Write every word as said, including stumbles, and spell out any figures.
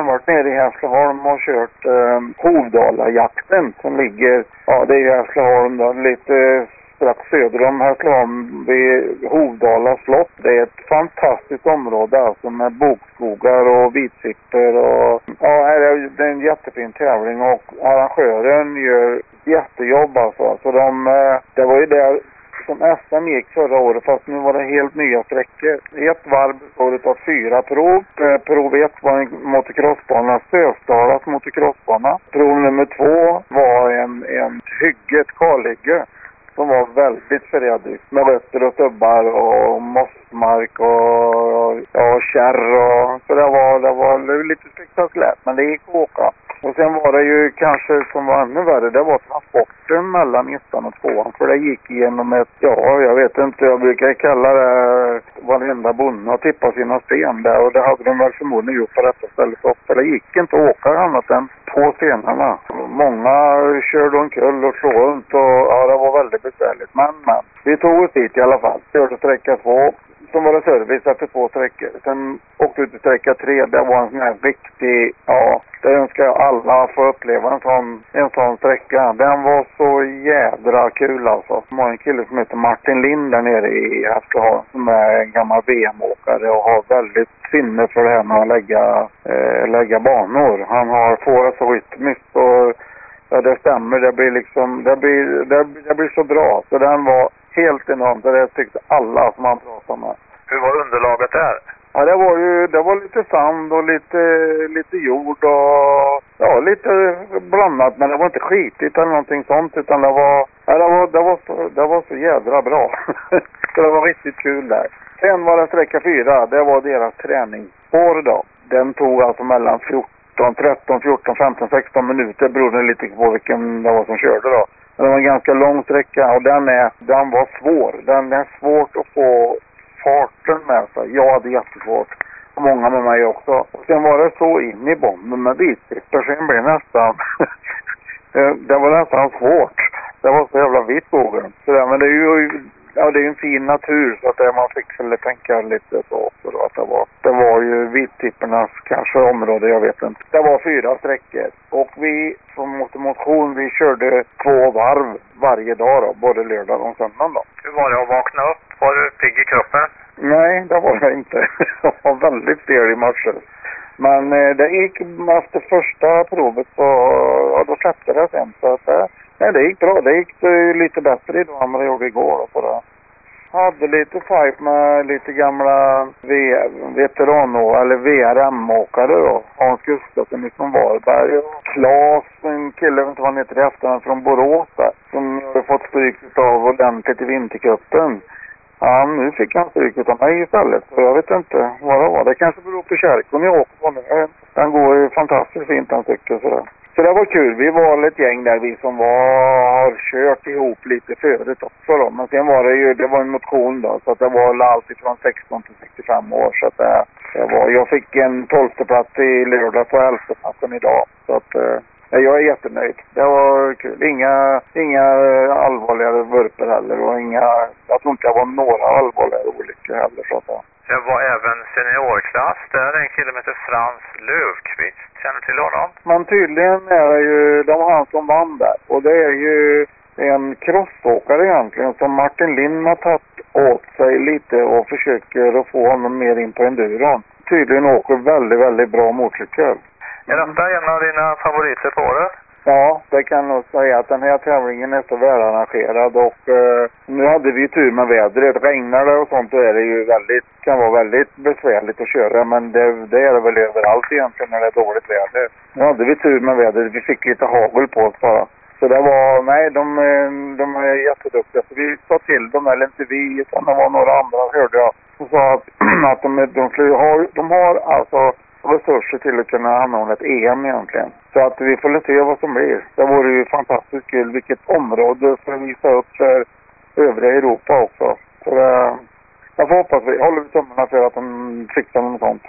varit nere i Hässleholm och kört eh, Hovdalajakten som ligger, ja det är ju Hässleholm då, lite strax söder om Hässleholm vid Hovdala slott. Det är ett fantastiskt område alltså med bokskogar och vitsipper och ja, det är en jättefin tävling och arrangören gör jättejobb alltså. Så de, det var ju där som S M gick förra året, fast nu var det helt nya sträckor. Ett varv bestod av fyra prov. Prov ett var en motocrossbana, Sösdalas motocrossbana. Prov nummer två var en, en hygge, ett kalhygge som var väldigt förrädligt med rötter och stubbar och mossmark och ja, kärr och så det var, det var lite spektakulärt, men det gick att åka. Och sen var det ju kanske som var ännu värre, det var transporten mellan ettan och tvåan. För det gick igenom ett, ja jag vet inte, jag brukar kalla det varenda bonde och tippa sina sten där. Och det hade de väl förmodligen gjort på detta stället också. För det gick inte att åka annat än på stenarna. Många körde omkull och slog runt och ja det var väldigt besvärligt. Men, men vi tog oss dit i alla fall. Körde sträcka två. Som var det service efter två sträckor. Sen åkte ut till sträcka tre. Det var en sån här riktig, ja, det önskar jag alla få uppleva en sån, en sån sträcka. Den var så jädra kul alltså. Det var en kille som heter Martin Lind där nere i Hässleholm som är en gammal V M-åkare och har väldigt sinne för det här med att lägga, eh, lägga banor. Han har fårat så rytmiskt och ja, det stämmer. Det blir liksom, det blir, det, det blir så bra. Så den var helt enormt, och det tyckte alla som man pratade med. Hur var underlaget där? Ja, det var ju, det var lite sand och lite, lite jord och ja, lite blandat, men det var inte skitigt eller någonting sånt, utan det var, ja, det var, det var, så, det var så jädra bra. Så det var riktigt kul där. Sen var det sträcka fyra, det var deras träningsspår då. Den tog alltså mellan fjorton, tretton, fjorton, femton, sexton minuter, beroende lite på vilken det var som körde då. Det var en ganska lång sträcka och den, är, den var svår. Den är svårt att få farten med sig. Jag hade jättesvårt. Och många med mig också. Och sen var det så in i bomben med vitsipper. Sen blev det nästan... det var nästan svårt. Det var så jävla vitt skogen. Så där, men det är ju... Ja, det är ju en fin natur så att det, man fick väl tänka lite så också då, att det var, det var ju vittippernas kanske område, jag vet inte. Det var fyra sträckor och vi som motion, vi körde två varv varje dag då, både lördag och söndag då. Hur var det att vakna upp? Var du pigg i kroppen? Nej, det var jag inte. Jag var väldigt stel i morse. Men eh, det gick efter första provet så ja, då släppte det sen så att eh, nej, det gick bra. Det gick eh, lite bättre idag än vad det gjorde igår. Och så där. Jag hade lite fight med lite gamla v- veterano eller V R M-åkare då. Hans Gustafsson från Varberg och Claes, en kille, jag vet inte vad han heter i efternamn, från Borås där, som hade fått stryk av ordentligt i vintercupen. Ja, nu fick han stryk av mig istället. Så jag vet inte vad det var. Det kanske beror på kärkon jag åker på nu. Den går ju fantastiskt fint den cykeln sådär. Så det var kul. Vi var ett gäng där vi som var, har kört ihop lite förut också då. Men sen var det ju, det var en motion då. Så att det var allt från sexton till sextiofem år. Så att det, det var, jag fick en tolfte plats i lördag på elfte platsen idag. Så att eh, jag är jättenöjd. Det var kul. Inga, inga allvarliga vurper heller. Och inga, jag tror inte det var några allvarliga olyckor heller så att säga. Det var även seniorklass. Där är en kille som heter Frans Löfqvist. Känner du till honom? Men tydligen är det ju, de har han som vann där. Och det är ju en crossåkare egentligen som Martin Lind har tagit åt sig lite och försöker att få honom mer in på enduron. Tydligen åker väldigt, väldigt bra motorcykel. Är detta en av dina favoriter på året? Ja, det kan nog säga att den här tävlingen är så välarrangerad och eh, nu hade vi tur med vädret. Regnar det och sånt då är det ju väldigt, kan vara väldigt besvärligt att köra, men det, det är det väl överallt egentligen när det är dåligt väder. Nu hade vi tur med vädret, vi fick lite hagel på oss bara. Så det var, nej de, de är jätteduktiga. Så vi sa till dem, eller inte vi, utan det var några andra hörde jag. Som sa att, att de, de, de, har, de har alltså resurser till att kunna anordna ett E M egentligen. Så att vi får se vad som blir. Det vore ju fantastiskt kul vilket område för att visa upp för övriga Europa också. Så det, jag får hoppas vi håller tummarna för att de fixar något sånt.